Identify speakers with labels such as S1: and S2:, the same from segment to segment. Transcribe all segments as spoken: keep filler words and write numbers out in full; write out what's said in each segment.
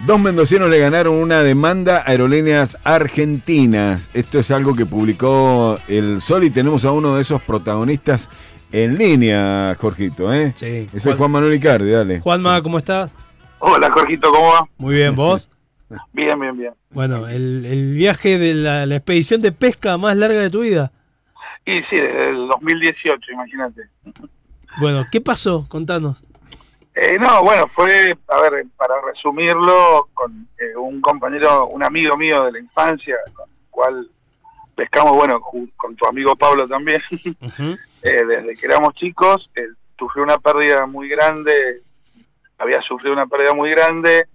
S1: Dos mendocinos le ganaron una demanda a Aerolíneas Argentinas. Esto es algo que publicó El Sol y tenemos a uno de esos protagonistas en línea, Jorgito, ¿eh?
S2: Sí.
S1: Ese es Juan Manuel Icardi, dale.
S2: Juanma, ¿cómo estás?
S3: Hola, Jorgito, ¿cómo va?
S2: Muy bien, ¿vos?
S3: Bien, bien, bien.
S2: Bueno, el, el viaje de la, la expedición de pesca más larga de tu vida.
S3: Y sí, desde el dos mil dieciocho, imagínate.
S2: Bueno, ¿qué pasó? Contanos.
S3: Eh, no, bueno, fue, a ver, para resumirlo, con eh, un compañero, un amigo mío de la infancia, con el cual pescamos, bueno, con tu amigo Pablo también, uh-huh. eh, desde que éramos chicos, eh, sufrió una pérdida muy grande, había sufrido una pérdida muy grande,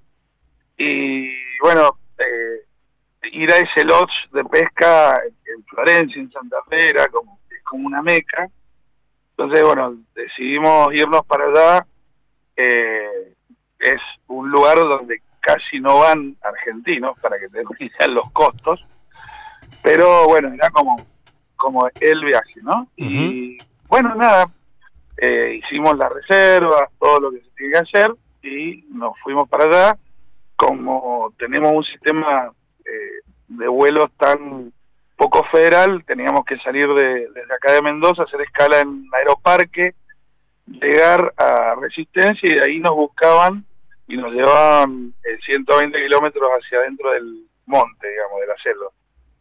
S3: y bueno, eh, ir a ese lodge de pesca en Florencia, en Santa Fe, era como, como una meca. Entonces, bueno, decidimos irnos para allá. Eh, es un lugar donde casi no van argentinos, para que te midan los costos, pero bueno, era como, como el viaje, ¿no? Uh-huh. Y bueno, nada, eh, hicimos las reservas, todo lo que se tiene que hacer, y nos fuimos para allá. Como tenemos un sistema eh, de vuelos tan poco federal, teníamos que salir de, desde acá de Mendoza, hacer escala en Aeroparque, llegar a Resistencia, y de ahí nos buscaban y nos llevaban eh, ciento veinte kilómetros hacia adentro del monte, digamos, de la selva.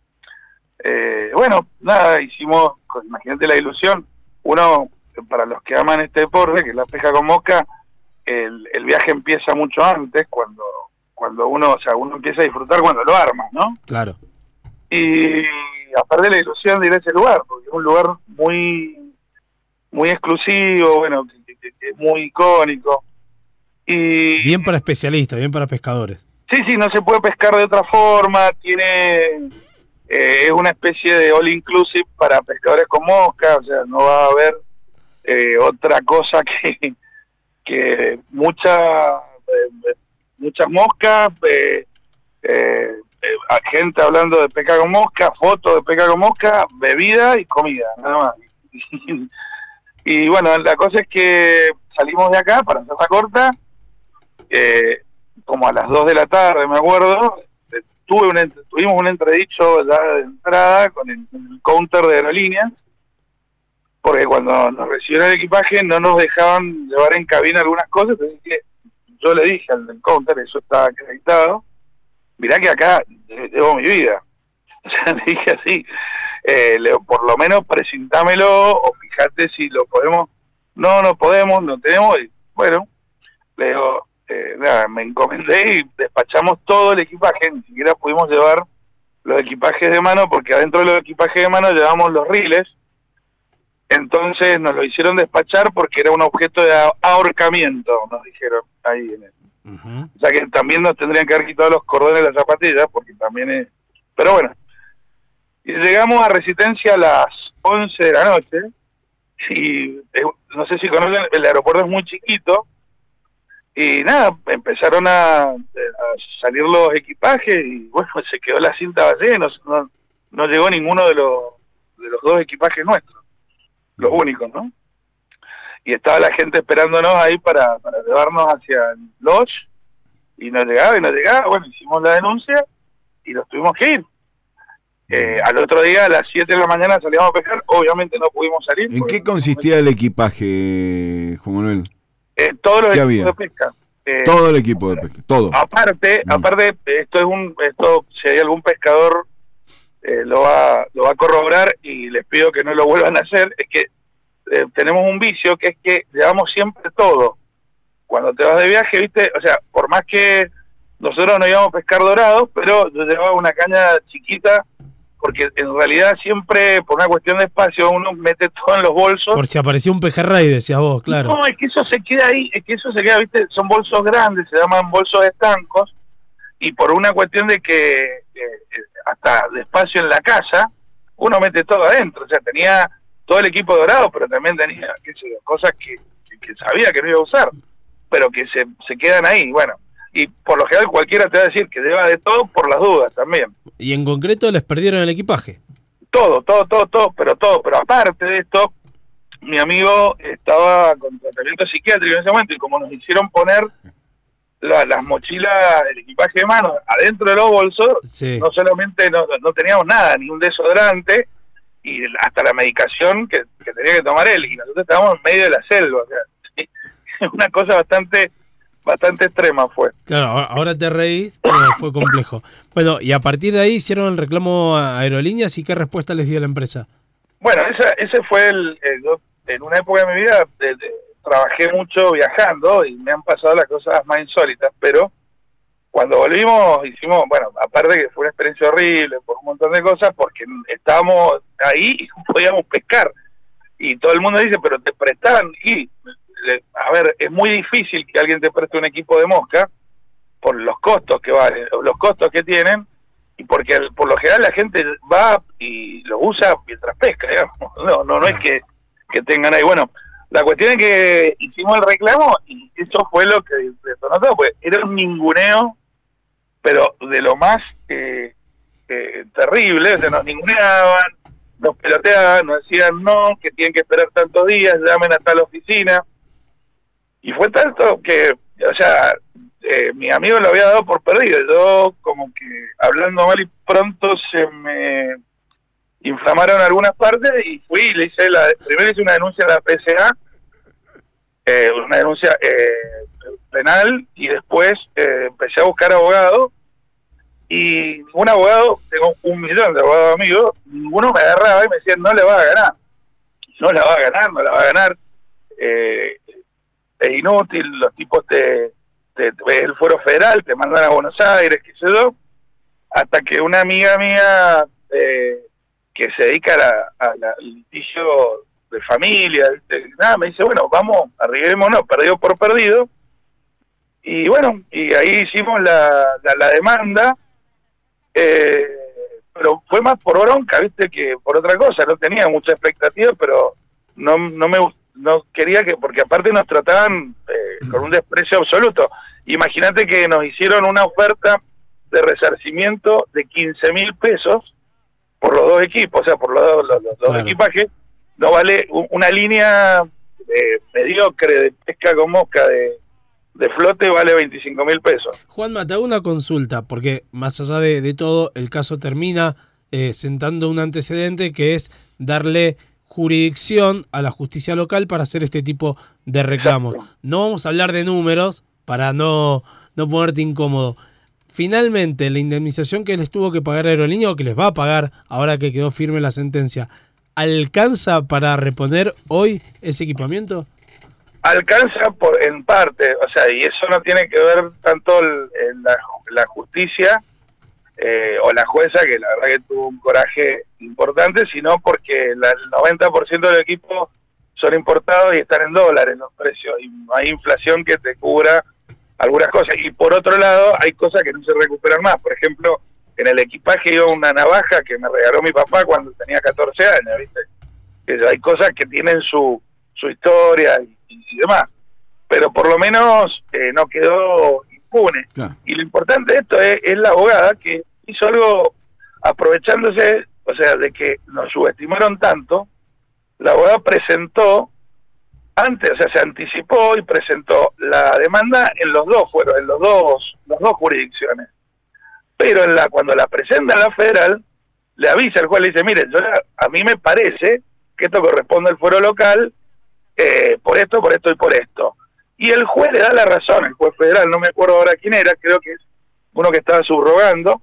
S3: Eh, bueno, nada, hicimos, imagínate la ilusión, uno, para los que aman este deporte, que es la pesca con mosca, el, el viaje empieza mucho antes, cuando cuando uno, o sea, uno empieza a disfrutar cuando lo arma, ¿no?
S2: Claro.
S3: Y aparte la ilusión de ir a ese lugar, porque es un lugar muy muy exclusivo, bueno, que, que, que es muy icónico. Y
S2: bien para especialistas, bien para pescadores.
S3: Sí, sí, no se puede pescar de otra forma, tiene eh, es una especie de all inclusive para pescadores con mosca, o sea, no va a haber eh, otra cosa que, que mucha eh, muchas moscas, eh, eh, eh, gente hablando de pesca con mosca, fotos de pesca con mosca, bebida y comida, nada más. Y bueno, la cosa es que salimos de acá, para hacerla corta, eh, como a las dos de la tarde, me acuerdo, eh, tuve un, tuvimos un entredicho ya de entrada con el, el counter de aerolíneas, porque cuando nos recibieron el equipaje no nos dejaban llevar en cabina algunas cosas, entonces que yo le dije al del counter, eso estaba acreditado, mirá que acá llevo mi vida. O sea, le dije así, eh, le, por lo menos presentámelo o fíjate si lo podemos. No, no podemos, no tenemos. Y bueno, le digo, eh, nada, me encomendé y despachamos todo el equipaje, ni siquiera pudimos llevar los equipajes de mano, porque adentro de los equipajes de mano llevamos los riles. Entonces nos lo hicieron despachar porque era un objeto de ahorcamiento, nos dijeron ahí en el. Uh-huh. O sea que también nos tendrían que haber quitado los cordones de las zapatillas, porque también es. Pero bueno, y llegamos a Resistencia a las once de la noche, y eh, no sé si conocen, el aeropuerto es muy chiquito, y nada, empezaron a, a salir los equipajes, y bueno, se quedó la cinta vacía, no, no, no llegó ninguno de los, de los dos equipajes nuestros. Los únicos, ¿no? Y estaba la gente esperándonos ahí para, para llevarnos hacia el lodge, y no llegaba, y no llegaba. Bueno, hicimos la denuncia y nos tuvimos que ir. Eh, al otro día, a las siete de la mañana, salíamos a pescar. Obviamente no pudimos salir.
S1: ¿En qué consistía el equipaje, Juan Manuel?
S3: Eh, todos los
S1: ¿Qué
S3: equipos
S1: había?
S3: de pesca. Eh,
S1: todo el equipo de pesca, todo.
S3: Aparte, mm. aparte, esto es un, esto, si hay algún pescador Eh, lo va lo va a corroborar, y les pido que no lo vuelvan a hacer, es que eh, tenemos un vicio, que es que llevamos siempre todo. Cuando te vas de viaje, viste, o sea, por más que nosotros no íbamos a pescar dorados, pero yo llevaba una caña chiquita, porque en realidad siempre, por una cuestión de espacio, uno mete todo en los bolsos.
S2: Por si apareció un pejerrey, decías vos, claro.
S3: No, es que eso se queda ahí, es que eso se queda, viste, son bolsos grandes, se llaman bolsos estancos, y por una cuestión de que eh, hasta de espacio en la casa, uno mete todo adentro. O sea, tenía todo el equipo dorado, pero también tenía, qué sé yo, cosas que, que, que sabía que no iba a usar, pero que se, se quedan ahí. Bueno, y por lo general cualquiera te va a decir que lleva de todo por las dudas también.
S2: Y en concreto les perdieron el equipaje.
S3: Todo, todo, todo, todo, pero todo. Pero aparte de esto, mi amigo estaba con tratamiento psiquiátrico en ese momento, y como nos hicieron poner la, las mochilas, el equipaje de mano, adentro de los bolsos,
S2: sí.
S3: no solamente no, no teníamos nada, ni un desodorante, y hasta la medicación que, que tenía que tomar él, y nosotros estábamos en medio de la selva, o sea, ¿sí? Una cosa bastante bastante extrema fue.
S2: Claro, ahora te reís, pero fue complejo. Bueno, y a partir de ahí hicieron el reclamo a Aerolíneas, ¿y qué respuesta les dio la empresa?
S3: Bueno, esa, ese fue el, el... yo, en una época de mi vida de, de, trabajé mucho viajando y me han pasado las cosas más insólitas, pero cuando volvimos hicimos, bueno, aparte que fue una experiencia horrible por un montón de cosas, porque estábamos ahí y no podíamos pescar. Y todo el mundo dice, pero te prestan, y a ver, es muy difícil que alguien te preste un equipo de mosca por los costos que valen, los costos que tienen, y porque el, por lo general la gente va y lo usa mientras pesca, digamos. No, no, no es que, que tengan ahí. Bueno, la cuestión es que hicimos el reclamo y eso fue lo que detonó todo, pues era un ninguneo, pero de lo más eh, eh, terrible. O sea, nos ninguneaban, nos peloteaban, nos decían no, que tienen que esperar tantos días, llamen hasta la oficina. Y fue tanto que, o sea, eh, mi amigo lo había dado por perdido. Yo, como que hablando mal y pronto, se me inflamaron algunas partes y fui y le hice la. Primero hice una denuncia a la P S A, eh, una denuncia eh, penal, y después eh, empecé a buscar abogado. Y ningún abogado, tengo un millón de abogados amigos, ninguno me agarraba y me decía, no le va a ganar. No la va a ganar, no la va a ganar. Eh, es inútil, los tipos te, te, te el fuero federal, te mandan a Buenos Aires, qué sé yo, hasta que una amiga mía eh, que se dedica a la, a la, al litigio de familia, ¿viste? Nada, me dice, bueno, vamos, arriesguémonos, perdido por perdido, y bueno, y ahí hicimos la, la, la demanda, eh, pero fue más por bronca, viste, que por otra cosa. No tenía mucha expectativa, pero no, no me gustó. No quería que, porque aparte nos trataban eh, con un desprecio absoluto. Imagínate que nos hicieron una oferta de resarcimiento de quince mil pesos por los dos equipos, o sea, por los, los, los, los claro. dos equipajes. No vale una línea eh, mediocre de pesca con mosca de, de flote, vale veinticinco mil pesos.
S2: Juanma, te hago una consulta, porque más allá de, de todo, el caso termina eh, sentando un antecedente que es darle jurisdicción a la justicia local para hacer este tipo de reclamos. Exacto. No vamos a hablar de números para no, no ponerte incómodo. Finalmente, la indemnización que les tuvo que pagar Aerolínea, o que les va a pagar ahora que quedó firme la sentencia, ¿alcanza para reponer hoy ese equipamiento?
S3: Alcanza por en parte, o sea, y eso no tiene que ver tanto el, el, la, la justicia Eh, o la jueza, que la verdad que tuvo un coraje importante, sino porque la, el noventa por ciento del equipo son importados y están en dólares los precios, y hay inflación que te cubra algunas cosas. Y por otro lado, hay cosas que no se recuperan más. Por ejemplo, en el equipaje iba una navaja que me regaló mi papá cuando tenía catorce años, ¿viste? Que hay cosas que tienen su, su historia y, y demás. Pero por lo menos eh, no quedó impune. Claro. Y lo importante de esto es, es la abogada que hizo algo aprovechándose, o sea, de que nos subestimaron tanto. La abogada presentó antes, o sea, se anticipó y presentó la demanda en los dos fueron, en los dos, las dos jurisdicciones. Pero en la cuando la presenta en la federal, le avisa al juez, le dice, mire, yo a mí me parece que esto corresponde al fuero local, eh, por esto, por esto y por esto. Y el juez le da la razón, el juez federal, no me acuerdo ahora quién era, creo que es uno que estaba subrogando.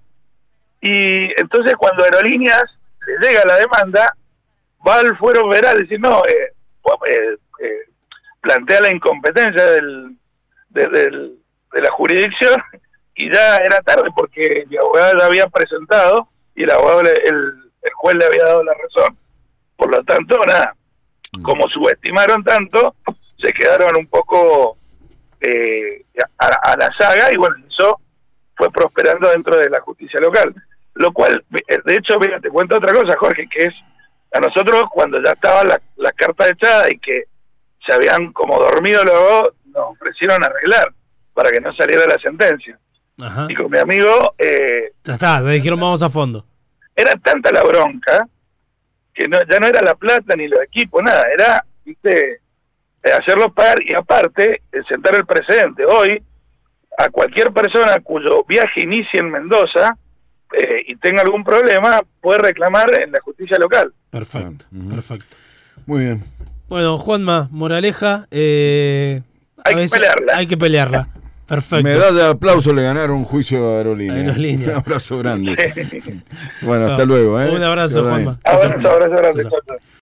S3: Y entonces cuando Aerolíneas le llega la demanda, va al fuero federal y dice, no, eh, eh, eh, plantea la incompetencia del, de, del, de la jurisdicción, y ya era tarde porque la abogada ya había presentado y el abogado le, el, el juez le había dado la razón. Por lo tanto, nada, como subestimaron tanto, se quedaron un poco eh, a, a la saga, y bueno, eso fue prosperando dentro de la justicia local. Lo cual, de hecho, mira, te cuento otra cosa, Jorge, que es, a nosotros cuando ya estaban las la cartas echadas y que se habían como dormido luego, nos ofrecieron arreglar para que no saliera la sentencia. Ajá. Y con mi amigo... Eh,
S2: ya está, le dijeron vamos a fondo.
S3: Era tanta la bronca que no, ya no era la plata ni los equipos, nada, era, viste, hacerlos pagar, y aparte, sentar el precedente. Hoy, a cualquier persona cuyo viaje inicie en Mendoza eh, y tenga algún problema, puede reclamar en la justicia local.
S2: Perfecto,
S1: uh-huh.
S2: perfecto.
S1: Muy bien.
S2: Bueno, Juanma, moraleja, eh,
S3: hay que pelearla.
S2: Hay que pelearla. Perfecto.
S1: Medalla de aplauso, le ganaron un juicio a Aerolínea.
S2: Aerolínea.
S1: Un abrazo grande. Bueno, hasta no, luego. ¿eh?
S2: Un abrazo, Juanma.
S3: Abrazo, abrazo, abrazo.